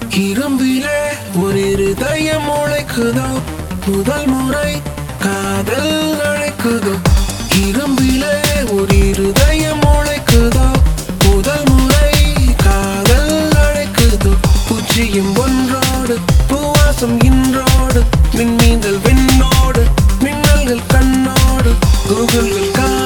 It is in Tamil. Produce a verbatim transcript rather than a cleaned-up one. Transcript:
இரும்பிலே ஒரு இருதயம் உழைக்குதோ முதல் முறை காதல் அழைக்குதோ இரும்பிலே ஒரு இருதயம் உழைக்குதோ முதல் முறை காதல் அழைக்குதோ பூச்சியும் ஒன்றோடு பூவாசம் இன்றோடு மின்மீன்கள் விண்ணோடு மின்னல்கள் கண்ணோடு கூகுள்கள்